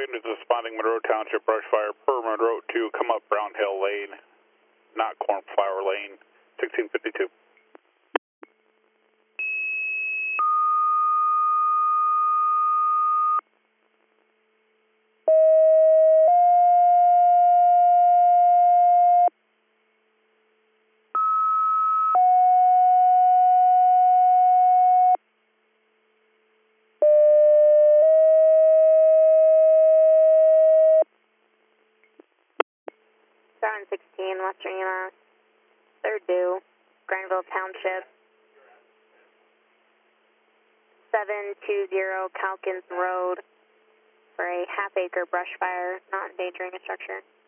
units responding Monroe Township brush fire per Monroe 2, come up Brown Hill Lane, not Cornflower Lane, 1652. Western EMS, 3rd due, Granville Township, 720 Calkins Road for a half-acre brush fire, not endangering a structure.